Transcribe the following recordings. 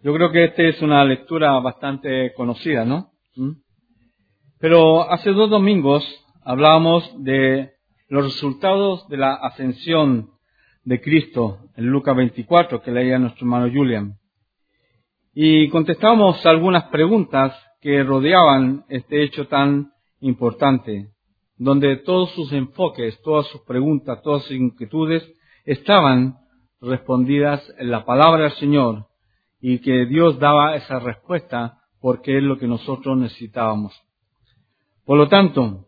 Yo creo que esta es una lectura bastante conocida, ¿no? Pero hace 2 domingos hablábamos de los resultados de la ascensión de Cristo en Lucas 24, que leía nuestro hermano Julian. Y contestábamos algunas preguntas que rodeaban este hecho tan importante, donde todos sus enfoques, todas sus preguntas, todas sus inquietudes estaban respondidas en la palabra del Señor, y que Dios daba esa respuesta porque es lo que nosotros necesitábamos. Por lo tanto,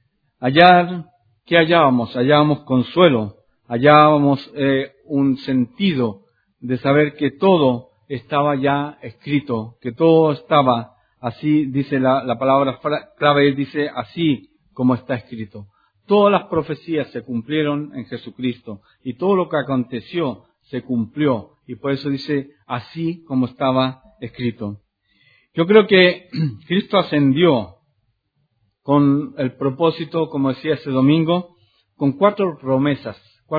¿qué hallábamos? Hallábamos consuelo, hallábamos un sentido de saber que todo estaba ya escrito, que todo estaba así, dice la palabra clave, dice así como está escrito. Todas las profecías se cumplieron en Jesucristo y todo lo que aconteció se cumplió, y por eso dice así como estaba escrito. Yo creo que Cristo ascendió con el propósito, como decía ese domingo, con 4 promesas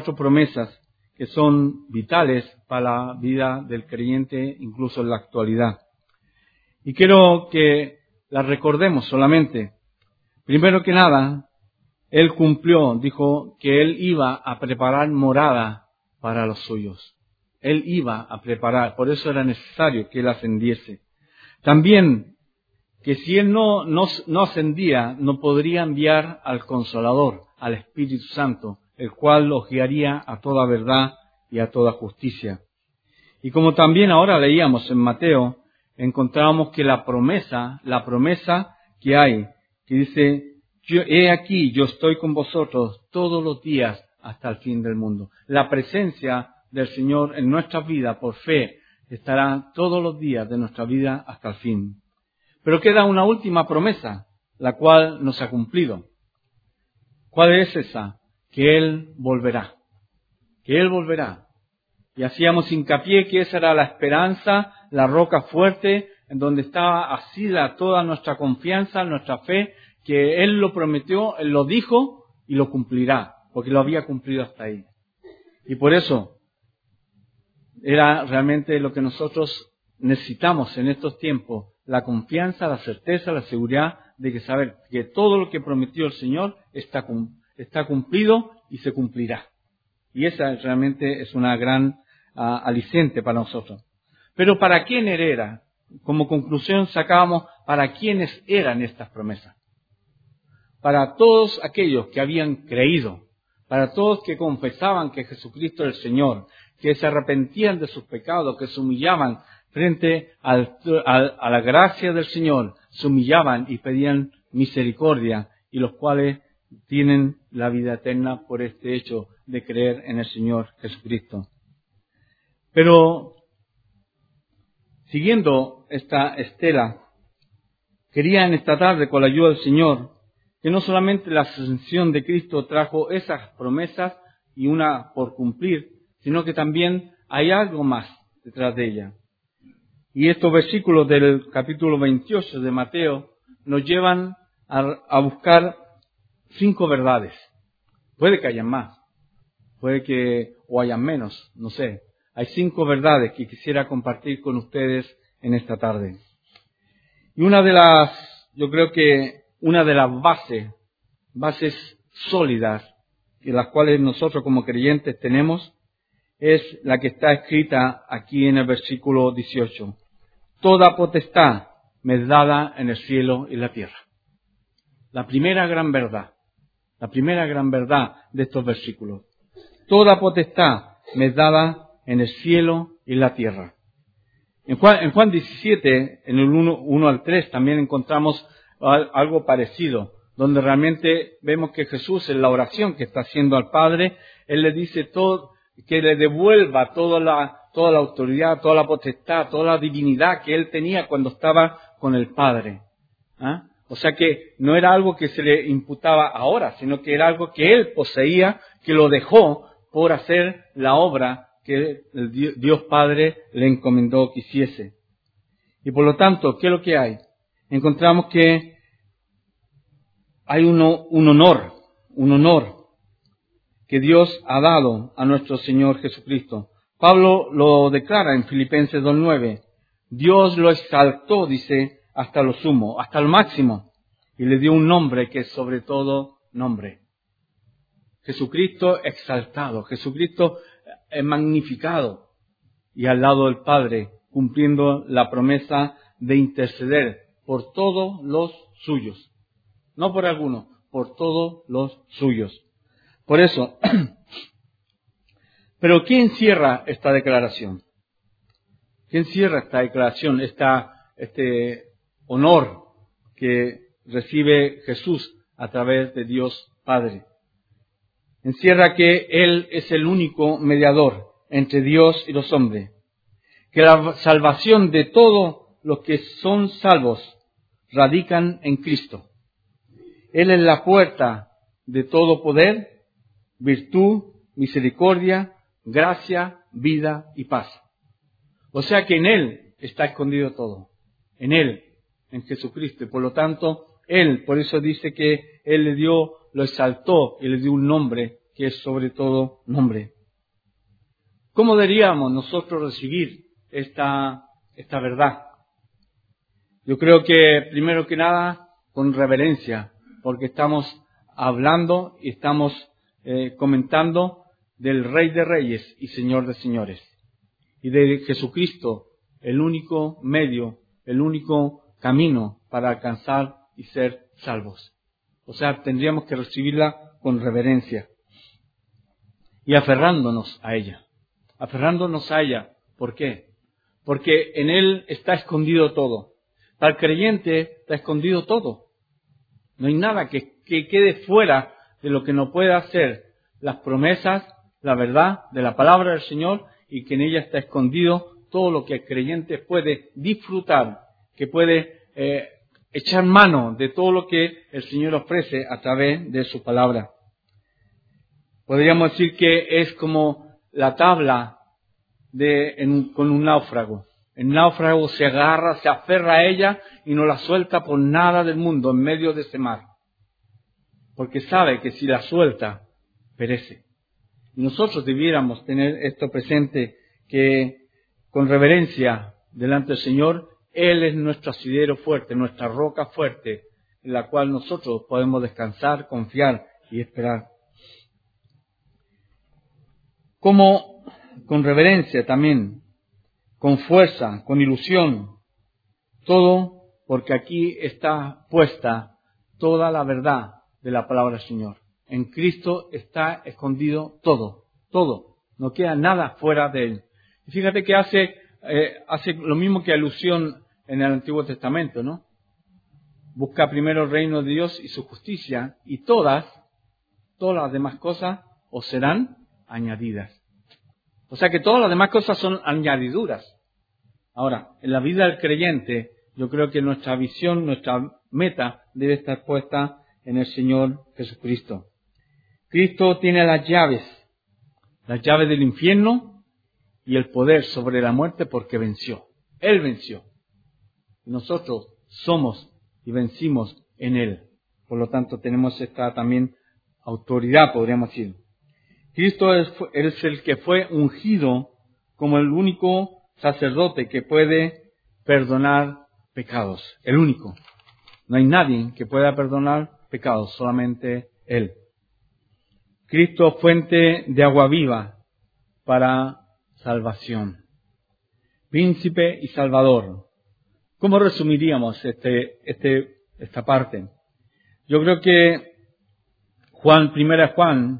que son vitales para la vida del creyente, incluso en la actualidad. Y quiero que las recordemos solamente. Primero que nada, Él cumplió, dijo que Él iba a preparar morada para los suyos. Él iba a preparar, por eso era necesario que Él ascendiese. También, que si Él no ascendía, no podría enviar al Consolador, al Espíritu Santo, el cual los guiaría a toda verdad y a toda justicia. Y como también ahora leíamos en Mateo, encontrábamos que la promesa que hay, que dice, he aquí, yo estoy con vosotros todos los días hasta el fin del mundo. La presencia del Señor en nuestra vida por fe estará todos los días de nuestra vida hasta el fin. Pero queda una última promesa, la cual no se ha cumplido. ¿Cuál es esa? Que Él volverá. Que Él volverá. Y hacíamos hincapié que esa era la esperanza, la roca fuerte, en donde estaba asida toda nuestra confianza, nuestra fe, que Él lo prometió, Él lo dijo y lo cumplirá, porque lo había cumplido hasta ahí. Y por eso era realmente lo que nosotros necesitamos en estos tiempos, la confianza, la certeza, la seguridad de que saber que todo lo que prometió el Señor está cumplido y se cumplirá. Y esa realmente es una gran aliciente para nosotros. Pero ¿para quién era? Como conclusión sacábamos para quiénes eran estas promesas. Para todos aquellos que habían creído, para todos que confesaban que Jesucristo es el Señor, que se arrepentían de sus pecados, que se humillaban frente a la gracia del Señor, se humillaban y pedían misericordia, y los cuales tienen la vida eterna por este hecho de creer en el Señor Jesucristo. Pero, siguiendo esta estela, quería en esta tarde, con la ayuda del Señor, que no solamente la ascensión de Cristo trajo esas promesas y una por cumplir, sino que también hay algo más detrás de ella. Y estos versículos del capítulo 28 de Mateo nos llevan a buscar 5 verdades. Puede que hayan más, o hayan menos, no sé. Hay 5 verdades que quisiera compartir con ustedes en esta tarde. Y yo creo que una de las bases sólidas, en las cuales nosotros como creyentes tenemos, es la que está escrita aquí en el versículo 18. Toda potestad me es dada en el cielo y la tierra. La primera gran verdad de estos versículos. Toda potestad me es dada en el cielo y la tierra. En Juan 17, en el 1 al 3, también encontramos algo parecido, donde realmente vemos que Jesús, en la oración que está haciendo al Padre, Él le dice que le devuelva toda la autoridad, toda la potestad, toda la divinidad que Él tenía cuando estaba con el Padre. O sea que no era algo que se le imputaba ahora, sino que era algo que Él poseía, que lo dejó por hacer la obra que el Dios Padre le encomendó que hiciese. Y por lo tanto, ¿qué es lo que hay? Encontramos que hay un honor que Dios ha dado a nuestro Señor Jesucristo. Pablo lo declara en Filipenses 2:9. Dios lo exaltó, dice, hasta lo sumo, hasta lo máximo, y le dio un nombre que es sobre todo nombre. Jesucristo exaltado, Jesucristo magnificado, y al lado del Padre, cumpliendo la promesa de interceder por todos los suyos. No por algunos, por todos los suyos. Por eso, pero ¿quién cierra esta declaración? ¿Quién cierra esta declaración, este honor que recibe Jesús a través de Dios Padre? Encierra que Él es el único mediador entre Dios y los hombres, que la salvación de todos los que son salvos radican en Cristo. Él es la puerta de todo poder, virtud, misericordia, gracia, vida y paz. O sea que en Él está escondido todo. En Él, en Jesucristo. Y por lo tanto, Él, por eso dice que Él le dio, lo exaltó y le dio un nombre que es sobre todo nombre. ¿Cómo deberíamos nosotros recibir esta verdad? Yo creo que primero que nada con reverencia, porque estamos hablando y estamos comentando del Rey de Reyes y Señor de Señores. Y de Jesucristo, el único medio, el único camino para alcanzar y ser salvos. O sea, tendríamos que recibirla con reverencia. Y aferrándonos a ella. Aferrándonos a ella. ¿Por qué? Porque en Él está escondido todo. Para el creyente está escondido todo. No hay nada que quede fuera de lo que nos pueda hacer las promesas, la verdad de la palabra del Señor, y que en ella está escondido todo lo que el creyente puede disfrutar, que puede echar mano de todo lo que el Señor ofrece a través de su palabra. Podríamos decir que es como la tabla con un náufrago. El náufrago se agarra, se aferra a ella y no la suelta por nada del mundo en medio de ese mar. Porque sabe que si la suelta, perece. Y nosotros debiéramos tener esto presente, que con reverencia delante del Señor, Él es nuestro asidero fuerte, nuestra roca fuerte, en la cual nosotros podemos descansar, confiar y esperar. Como con reverencia también, con fuerza, con ilusión, todo porque aquí está puesta toda la verdad de la palabra del Señor. En Cristo está escondido todo, todo. No queda nada fuera de Él. Y fíjate que hace lo mismo que alusión en el Antiguo Testamento, ¿no? Busca primero el reino de Dios y su justicia, y todas las demás cosas os serán añadidas. O sea que todas las demás cosas son añadiduras. Ahora, en la vida del creyente, yo creo que nuestra visión, nuestra meta debe estar puesta en el Señor Jesucristo. Cristo tiene las llaves del infierno y el poder sobre la muerte porque venció. Él venció. Y nosotros somos y vencimos en Él. Por lo tanto, tenemos esta también autoridad, podríamos decir. Cristo es el que fue ungido como el único sacerdote que puede perdonar pecados. El único. No hay nadie que pueda perdonar pecados, solamente Él. Cristo, fuente de agua viva para salvación. Príncipe y Salvador. ¿Cómo resumiríamos esta parte? Yo creo que 1 Juan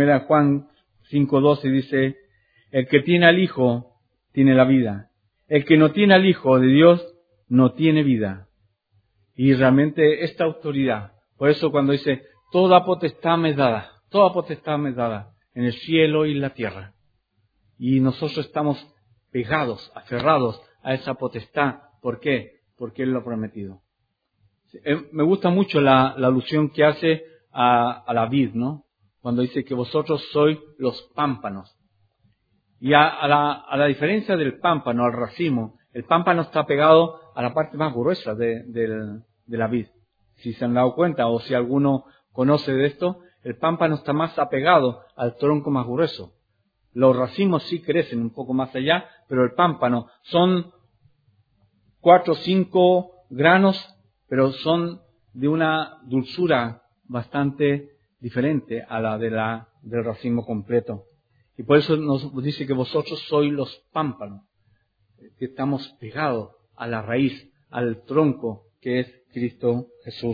5:12 dice, el que tiene al Hijo tiene la vida. El que no tiene al Hijo de Dios no tiene vida. Y realmente esta autoridad, por eso cuando dice, toda potestad me es dada en el cielo y en la tierra. Y nosotros estamos pegados, aferrados a esa potestad. ¿Por qué? Porque Él lo ha prometido. Me gusta mucho la alusión que hace a la vid, ¿no? Cuando dice que vosotros sois los pámpanos. Y a la diferencia del pámpano, al racimo, el pámpano está pegado a la parte más gruesa de la vid. Si se han dado cuenta o si alguno conoce de esto, el pámpano está más apegado al tronco más grueso. Los racimos sí crecen un poco más allá, pero el pámpano son 4 o 5 granos, pero son de una dulzura bastante diferente a la del racimo completo. Y por eso nos dice que vosotros sois los pámpanos, que estamos pegados a la raíz, al tronco que es Cristo Jesús.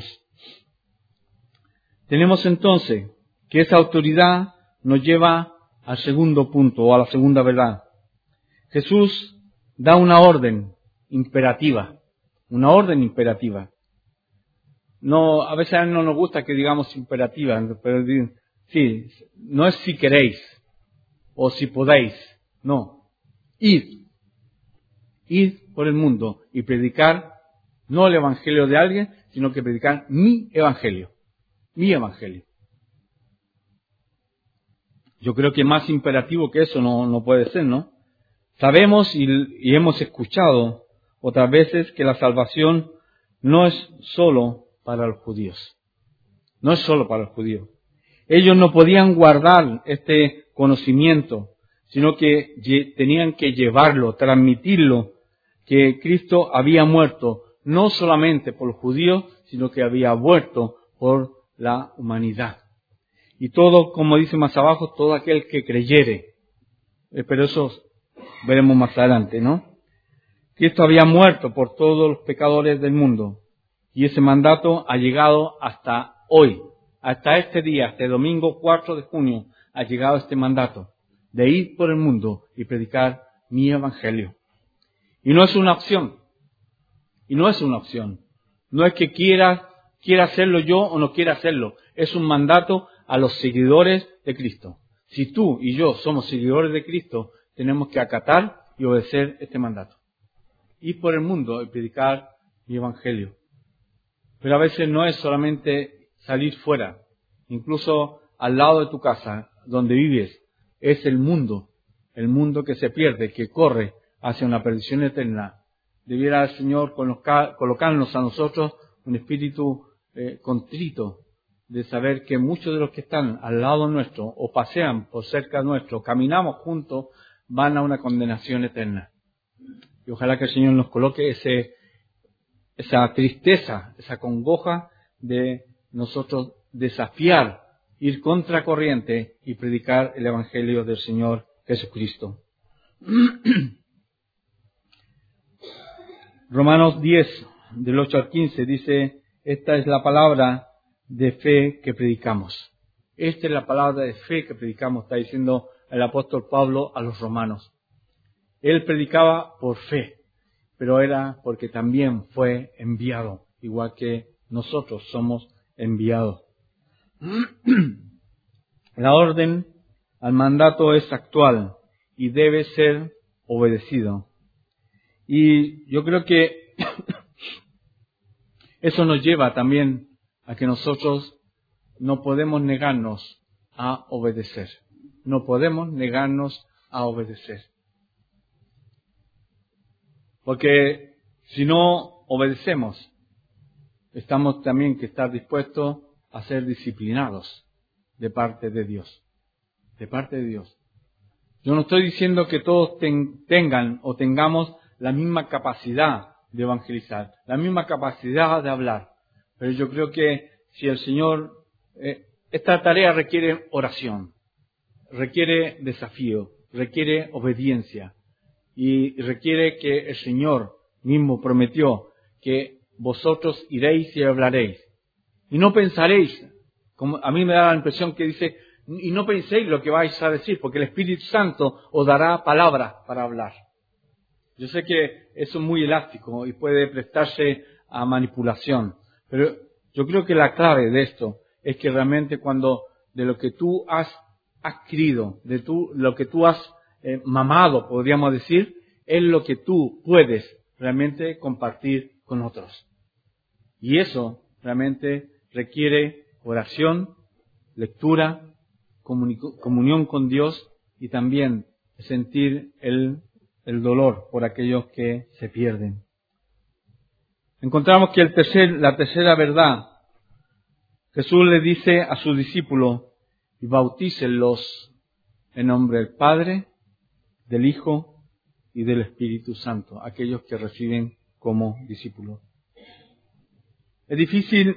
Tenemos entonces que esa autoridad nos lleva al segundo punto o a la segunda verdad. Jesús da una orden imperativa. No, a veces no nos gusta que digamos imperativa, pero sí, no es si queréis o si podéis, no. Id por el mundo y predicar no el evangelio de alguien, sino que predicar mi evangelio. Yo creo que más imperativo que eso no puede ser, ¿no? Sabemos y hemos escuchado otras veces que la salvación no es solo para los judíos. No es solo para los judíos. Ellos no podían guardar este conocimiento, sino que tenían que llevarlo, transmitirlo, que Cristo había muerto no solamente por los judíos, sino que había muerto por la humanidad. Y todo, como dice más abajo, todo aquel que creyere. Pero eso veremos más adelante, ¿no? Cristo había muerto por todos los pecadores del mundo. Y ese mandato ha llegado hasta hoy. Hasta este día, este domingo 4 de junio, ha llegado este mandato de ir por el mundo y predicar mi evangelio. Y no es una opción. No es que quiera hacerlo yo o no quiera hacerlo. Es un mandato a los seguidores de Cristo. Si tú y yo somos seguidores de Cristo, tenemos que acatar y obedecer este mandato. Ir por el mundo y predicar mi evangelio. Pero a veces no es solamente salir fuera. Incluso al lado de tu casa, donde vives, es el mundo que se pierde, que corre hacia una perdición eterna. Debiera el Señor colocarnos a nosotros un espíritu contrito de saber que muchos de los que están al lado nuestro o pasean por cerca nuestro, caminamos juntos, van a una condenación eterna. Y ojalá que el Señor nos coloque esa tristeza, esa congoja de nosotros desafiar, ir contracorriente y predicar el Evangelio del Señor Jesucristo. Romanos 10, del 8 al 15, dice, esta es la palabra de fe que predicamos. Esta es la palabra de fe que predicamos, está diciendo el apóstol Pablo a los romanos. Él predicaba por fe, pero era porque también fue enviado, igual que nosotros somos enviados. La orden al mandato es actual y debe ser obedecido. Y yo creo que eso nos lleva también a que nosotros no podemos negarnos a obedecer. No podemos negarnos a obedecer. Porque si no obedecemos, estamos también que estar dispuestos a ser disciplinados de parte de Dios. De parte de Dios. Yo no estoy diciendo que todos tengan o tengamos la misma capacidad de evangelizar, la misma capacidad de hablar. Pero yo creo que si el Señor, esta tarea requiere oración, requiere desafío, requiere obediencia y requiere que el Señor mismo prometió que vosotros iréis y hablaréis. Y no pensaréis, como a mí me da la impresión que dice, y no penséis lo que vais a decir, porque el Espíritu Santo os dará palabras para hablar. Yo sé que eso es muy elástico y puede prestarse a manipulación, pero yo creo que la clave de esto es que realmente cuando de lo que tú has adquirido, lo que tú has mamado, podríamos decir, es lo que tú puedes realmente compartir con otros. Y eso realmente requiere oración, lectura, comunión con Dios y también sentir el dolor por aquellos que se pierden. Encontramos que la tercera verdad, Jesús le dice a sus discípulos, y bautícenlos en nombre del Padre, del Hijo y del Espíritu Santo, aquellos que reciben como discípulos. Es difícil,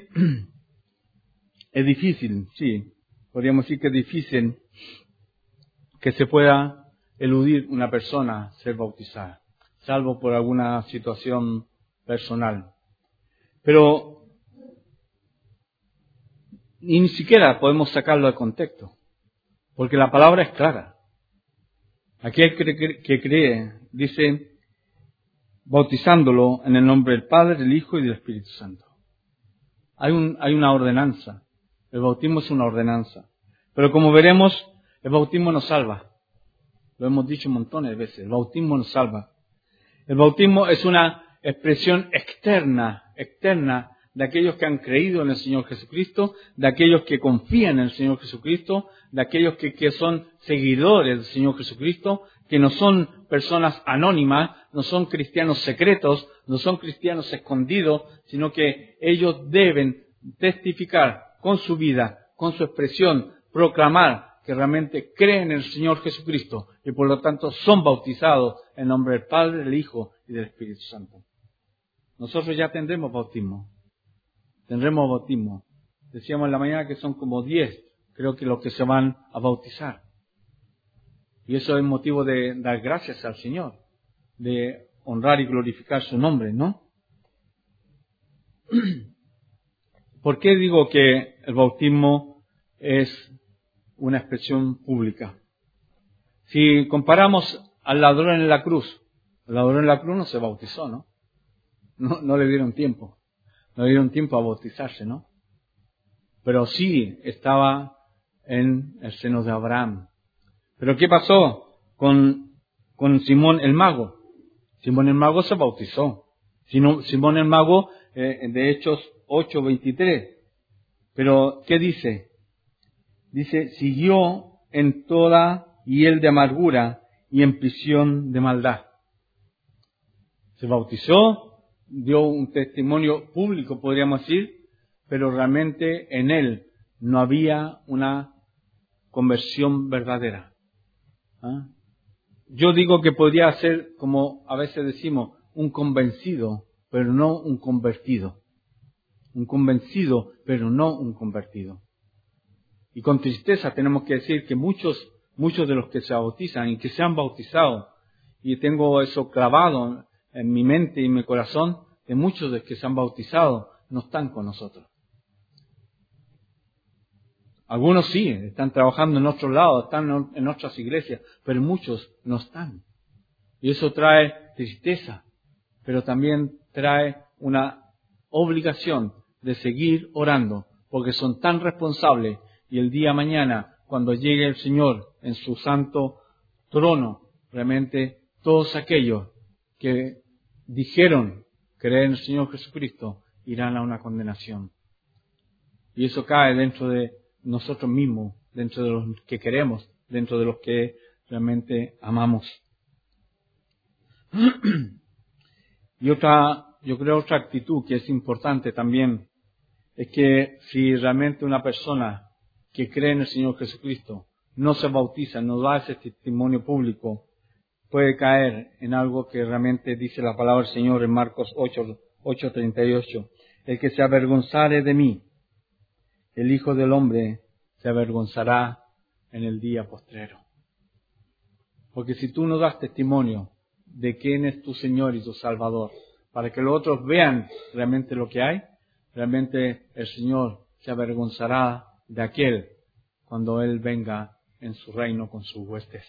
sí, podríamos decir que es difícil que se pueda eludir una persona ser bautizada, salvo por alguna situación personal. Pero ni siquiera podemos sacarlo de contexto, porque la palabra es clara. Aquel que cree, dice, bautizándolo en el nombre del Padre, del Hijo y del Espíritu Santo. Hay una ordenanza. El bautismo es una ordenanza. Pero como veremos, el bautismo nos salva. Lo hemos dicho montones de veces. El bautismo nos salva. El bautismo es una expresión externa de aquellos que han creído en el Señor Jesucristo, de aquellos que confían en el Señor Jesucristo, de aquellos que son seguidores del Señor Jesucristo, que no son personas anónimas, no son cristianos secretos, no son cristianos escondidos, sino que ellos deben testificar con su vida, con su expresión, proclamar que realmente creen en el Señor Jesucristo y por lo tanto son bautizados en nombre del Padre, del Hijo y del Espíritu Santo. Nosotros ya tendremos bautismo. Decíamos en la mañana que son como 10, creo que los que se van a bautizar. Y eso es motivo de dar gracias al Señor, de honrar y glorificar su nombre, ¿no? ¿Por qué digo que el bautismo es una expresión pública? Si comparamos al ladrón en la cruz, el ladrón en la cruz no se bautizó, ¿no? No le dieron tiempo. No le dieron tiempo a bautizarse, ¿no? Pero sí estaba en el seno de Abraham. ¿Pero qué pasó con Simón el mago? Simón el mago se bautizó. Simón el mago, de Hechos 8:23. Pero, ¿qué dice? Dice, siguió en toda hiel de amargura y en prisión de maldad. Se bautizó, dio un testimonio público, podríamos decir, pero realmente en él no había una conversión verdadera. ¿Ah? Yo digo que podría ser, como a veces decimos, un convencido, pero no un convertido. Un convencido, pero no un convertido. Y con tristeza tenemos que decir que muchos de los que se bautizan y que se han bautizado, y tengo eso clavado en mi mente y en mi corazón, de muchos de los que se han bautizado no están con nosotros. Algunos sí, están trabajando en otros lados, están en otras iglesias, pero muchos no están. Y eso trae tristeza, pero también trae una obligación de seguir orando, porque son tan responsables y el día mañana, cuando llegue el Señor en su santo trono, realmente todos aquellos que dijeron creer en el Señor Jesucristo irán a una condenación. Y eso cae dentro de nosotros mismos, dentro de los que queremos, dentro de los que realmente amamos. Y yo creo otra actitud que es importante también, es que si realmente una persona que cree en el Señor Jesucristo no se bautiza, no da ese testimonio público, puede caer en algo que realmente dice la palabra del Señor en Marcos 8:38. El que se avergonzare de mí, el Hijo del Hombre se avergonzará en el día postrero. Porque si tú no das testimonio de quién es tu Señor y tu Salvador, para que los otros vean realmente lo que hay, realmente el Señor se avergonzará de aquel cuando Él venga en su reino con sus huestes.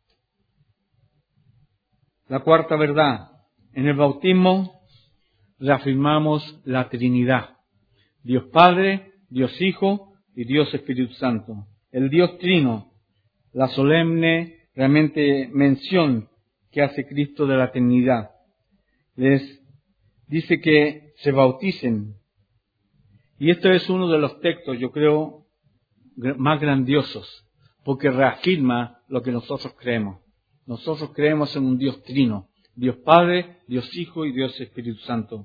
La cuarta verdad, en el bautismo reafirmamos la Trinidad. Dios Padre, Dios Hijo y Dios Espíritu Santo. El Dios Trino, la solemne realmente mención que hace Cristo de la Trinidad. Les dice que se bauticen. Y esto es uno de los textos, yo creo, más grandiosos, porque reafirma lo que nosotros creemos. Nosotros creemos en un Dios Trino, Dios Padre, Dios Hijo y Dios Espíritu Santo.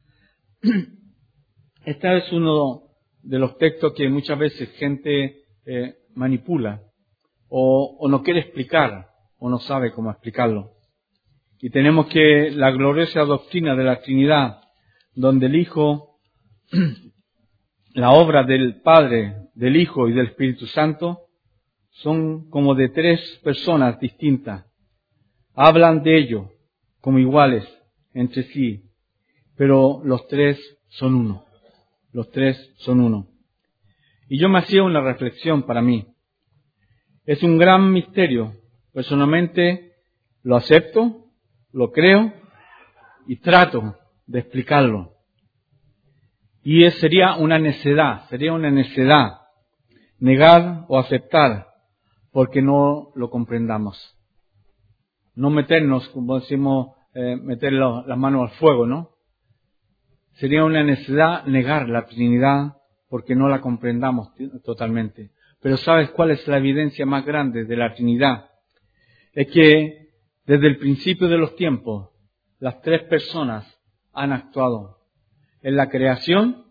Este es uno de los textos que muchas veces gente manipula o no quiere explicar o no sabe cómo explicarlo. y tenemos que la gloriosa doctrina de la Trinidad, donde el Hijo, la obra del Padre, del Hijo y del Espíritu Santo, son como de tres personas distintas. Hablan de ello como iguales entre sí, pero los tres son uno. Los tres son uno. Y yo me hacía una reflexión para mí. Es un gran misterio. Personalmente lo acepto, lo creo y trato de explicarlo. Y sería una necedad negar o aceptar porque no lo comprendamos. No meternos, como decimos, meter las manos al fuego, ¿no? Sería una necedad negar la Trinidad porque no la comprendamos totalmente. Pero ¿sabes cuál es la evidencia más grande de la Trinidad? Es que desde el principio de los tiempos, las tres personas han actuado en la creación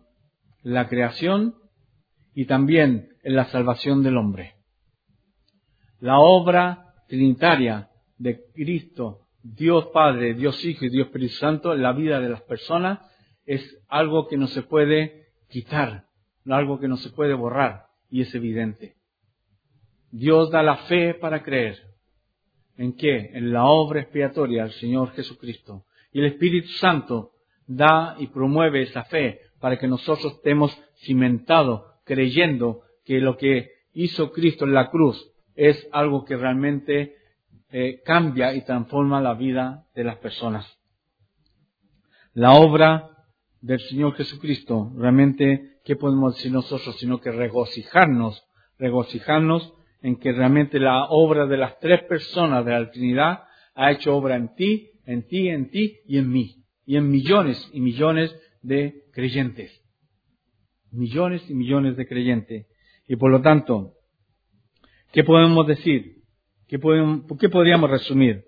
y también en la salvación del hombre. La obra trinitaria de Cristo, Dios Padre, Dios Hijo y Dios Espíritu Santo en la vida de las personas es algo que no se puede quitar, algo que no se puede borrar, y es evidente. Dios da la fe para creer. ¿En qué? En la obra expiatoria del Señor Jesucristo. Y el Espíritu Santo da y promueve esa fe para que nosotros estemos cimentados, creyendo que lo que hizo Cristo en la cruz es algo que realmente cambia y transforma la vida de las personas. La obra del Señor Jesucristo, realmente, ¿qué podemos decir nosotros? Sino que regocijarnos en que realmente la obra de las tres personas de la Trinidad ha hecho obra en ti y en mí. Y en millones y millones de creyentes. Millones y millones de creyentes. Y por lo tanto, ¿qué podemos decir? ¿Qué podríamos resumir?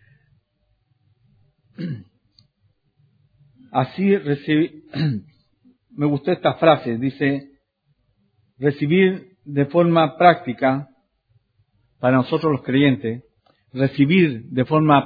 Así me gustó esta frase, dice, recibir de forma práctica, para nosotros los creyentes, recibir de forma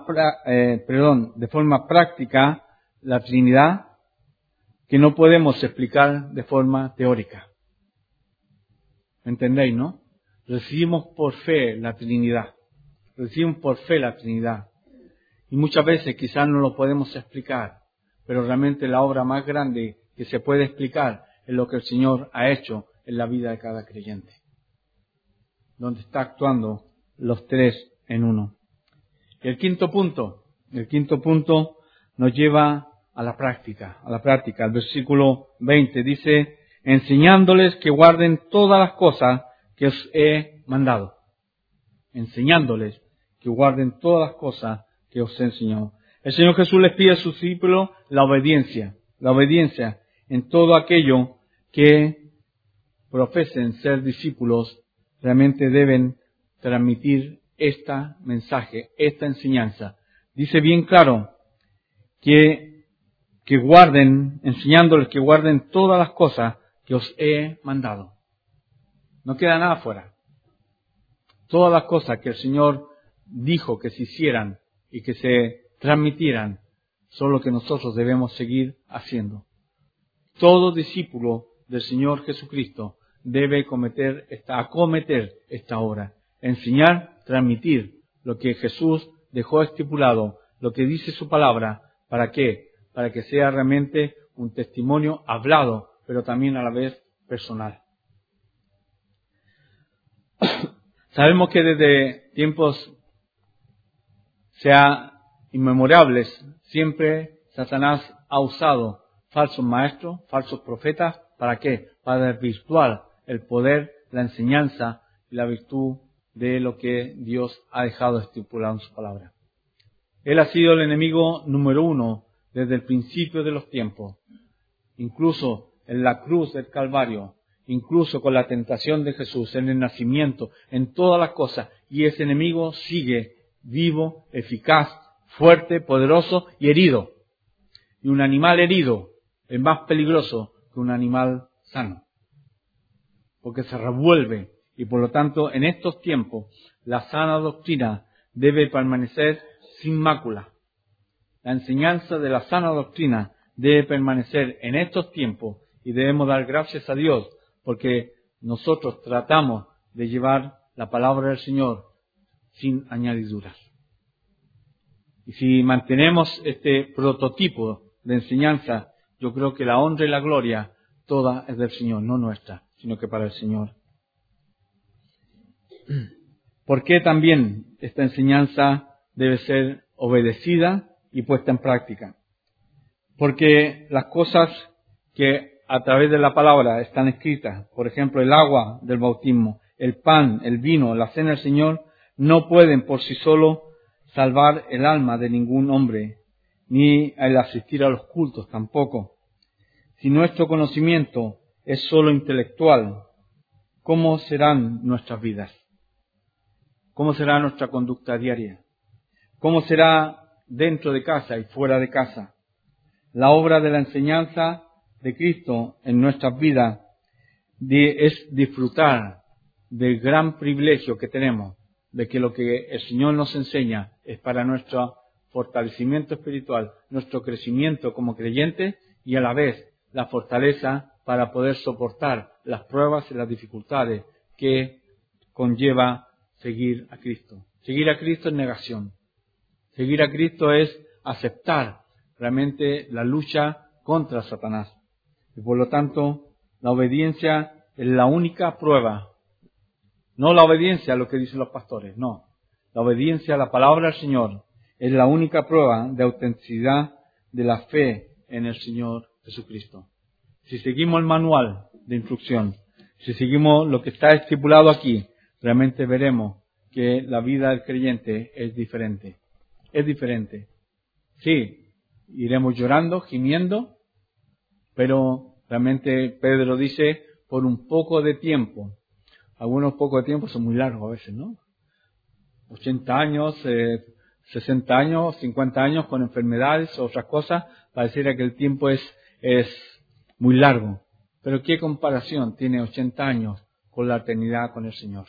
práctica la Trinidad, que no podemos explicar de forma teórica. ¿Entendéis, no? Recibimos por fe la Trinidad. Recibimos por fe la Trinidad. Y muchas veces quizás no lo podemos explicar, pero realmente la obra más grande que se puede explicar es lo que el Señor ha hecho en la vida de cada creyente. Donde está actuando los tres en uno. Y el quinto punto nos lleva a la práctica. El versículo 20 dice, enseñándoles que guarden todas las cosas que os he mandado. Enseñándoles que guarden todas las cosas que os he enseñado. El Señor Jesús les pide a sus discípulos la obediencia en todo aquello que profesen ser discípulos, realmente deben transmitir este mensaje, esta enseñanza. Dice bien claro que guarden, enseñándoles que guarden todas las cosas que os he mandado. No queda nada fuera. Todas las cosas que el Señor dijo que se hicieran y que se transmitieran son lo que nosotros debemos seguir haciendo. Todo discípulo del Señor Jesucristo debe acometer esta obra. Enseñar, transmitir lo que Jesús dejó estipulado, lo que dice su palabra. ¿Para qué? Para que sea realmente un testimonio hablado, pero también a la vez personal. Sabemos que desde tiempos inmemorables, siempre Satanás ha usado falsos maestros, falsos profetas. ¿Para qué? Para desvirtuar el poder, la enseñanza y la virtud de lo que Dios ha dejado estipulado en su palabra. Él ha sido el enemigo número uno desde el principio de los tiempos. Incluso en la cruz del Calvario, incluso con la tentación de Jesús, en el nacimiento, en todas las cosas. Y ese enemigo sigue vivo, eficaz, fuerte, poderoso y herido. Y un animal herido es más peligroso que un animal sano, porque se revuelve. Y por lo tanto, en estos tiempos, la sana doctrina debe permanecer sin mácula. La enseñanza de la sana doctrina debe permanecer en estos tiempos y debemos dar gracias a Dios porque nosotros tratamos de llevar la palabra del Señor sin añadiduras. Y si mantenemos este prototipo de enseñanza, yo creo que la honra y la gloria toda es del Señor, no nuestra, sino que para el Señor. ¿Por qué también esta enseñanza debe ser obedecida y puesta en práctica? Porque las cosas que a través de la palabra están escritas, por ejemplo, el agua del bautismo, el pan, el vino, la cena del Señor, no pueden por sí solo salvar el alma de ningún hombre, ni el asistir a los cultos tampoco. Si nuestro conocimiento es solo intelectual, ¿cómo serán nuestras vidas? ¿Cómo será nuestra conducta diaria? ¿Cómo será dentro de casa y fuera de casa? La obra de la enseñanza de Cristo en nuestras vidas es disfrutar del gran privilegio que tenemos de que lo que el Señor nos enseña es para nuestro fortalecimiento espiritual, nuestro crecimiento como creyentes y a la vez la fortaleza para poder soportar las pruebas y las dificultades que conlleva seguir a Cristo. Seguir a Cristo es negación. Seguir a Cristo es aceptar realmente la lucha contra Satanás. Y por lo tanto, la obediencia es la única prueba. No la obediencia a lo que dicen los pastores, no. La obediencia a la palabra del Señor es la única prueba de autenticidad de la fe en el Señor Jesucristo. Si seguimos el manual de instrucción, si seguimos lo que está estipulado aquí, realmente veremos que la vida del creyente es diferente. Es diferente. Sí, iremos llorando, gimiendo, pero realmente Pedro dice, por un poco de tiempo. Algunos pocos de tiempo son muy largos a veces, ¿no? 80 años, 60 años, 50 años con enfermedades o otras cosas, pareciera que el tiempo es muy largo. Pero ¿qué comparación tiene 80 años con la eternidad con el Señor?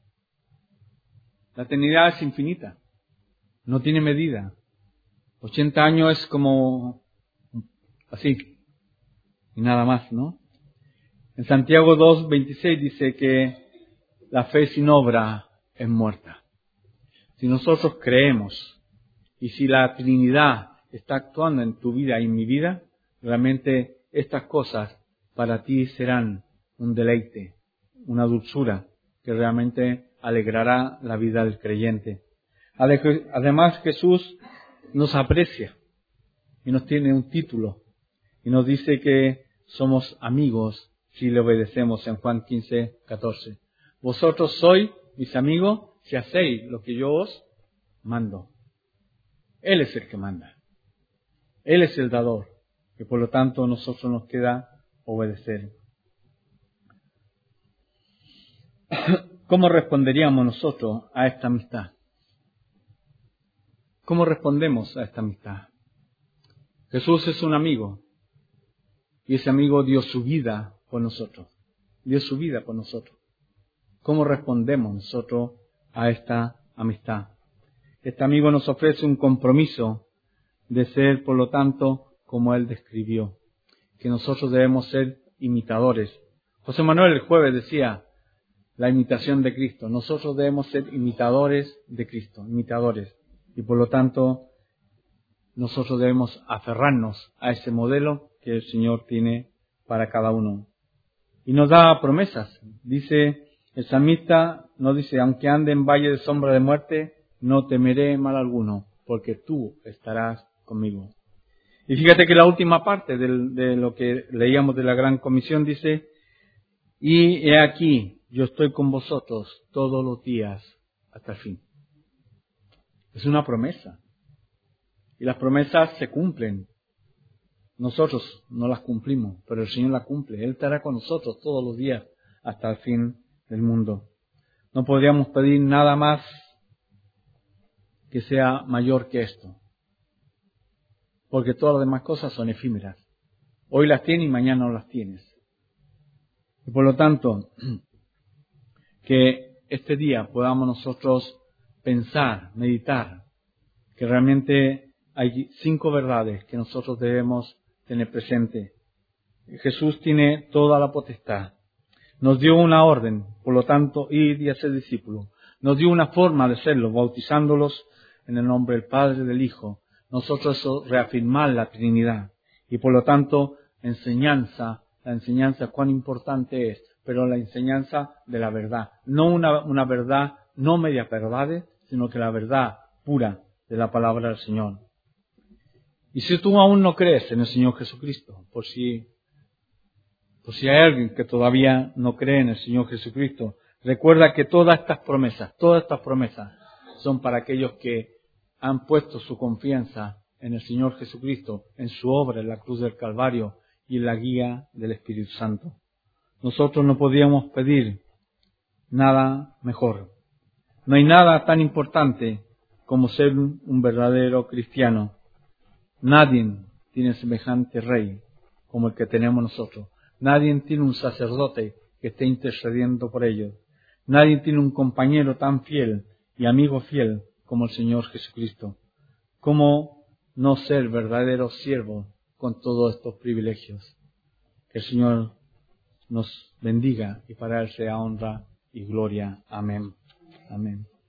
La eternidad es infinita, no tiene medida. 80 años es como así, y nada más, ¿no? En Santiago 2:26 dice que la fe sin obra es muerta. Si nosotros creemos y si la Trinidad está actuando en tu vida y en mi vida, realmente estas cosas para ti serán un deleite, una dulzura que realmente alegrará la vida del creyente. Además, Jesús nos aprecia y nos tiene un título y nos dice que somos amigos si le obedecemos en Juan 15:14. Vosotros sois mis amigos si hacéis lo que yo os mando. Él es el que manda. Él es el dador. Y por lo tanto a nosotros nos queda obedecer. ¿Cómo responderíamos nosotros a esta amistad? ¿Cómo respondemos a esta amistad? Jesús es un amigo. Y ese amigo dio su vida por nosotros. Dio su vida por nosotros. ¿Cómo respondemos nosotros a esta amistad? Este amigo nos ofrece un compromiso de ser, por lo tanto, como Él describió, que nosotros debemos ser imitadores. José Manuel el jueves decía, la imitación de Cristo. Nosotros debemos ser imitadores de Cristo, imitadores. Y por lo tanto, nosotros debemos aferrarnos a ese modelo que el Señor tiene para cada uno. Y nos da promesas. Dice, el salmista nos dice, aunque ande en valle de sombra de muerte, no temeré mal alguno, porque tú estarás conmigo. Y fíjate que la última parte de lo que leíamos de la Gran Comisión dice, y he aquí, yo estoy con vosotros todos los días hasta el fin. Es una promesa. Y las promesas se cumplen. Nosotros no las cumplimos, pero el Señor las cumple. Él estará con nosotros todos los días hasta el fin del mundo. No podríamos pedir nada más que sea mayor que esto. Porque todas las demás cosas son efímeras. Hoy las tienes y mañana no las tienes. Y por lo tanto, que este día podamos nosotros pensar, meditar, que realmente hay 5 verdades que nosotros debemos tener presente. Jesús tiene toda la potestad. Nos dio una orden, por lo tanto, id y hacer discípulos. Nos dio una forma de hacerlo, bautizándolos en el nombre del Padre y del Hijo. Nosotros eso reafirmar la Trinidad. Y por lo tanto, la enseñanza cuán importante es, pero la enseñanza de la verdad. No una verdad, no media verdades, sino que la verdad pura de la palabra del Señor. Y si tú aún no crees en el Señor Jesucristo, por si hay alguien que todavía no cree en el Señor Jesucristo, recuerda que todas estas promesas son para aquellos que han puesto su confianza en el Señor Jesucristo, en su obra en la cruz del Calvario y en la guía del Espíritu Santo. Nosotros no podíamos pedir nada mejor. No hay nada tan importante como ser un verdadero cristiano. Nadie tiene semejante rey como el que tenemos nosotros. Nadie tiene un sacerdote que esté intercediendo por ellos. Nadie tiene un compañero tan fiel y amigo fiel como el Señor Jesucristo. ¿Cómo no ser verdadero siervo con todos estos privilegios? Que el Señor nos bendiga y para Él sea honra y gloria. Amén. Amén.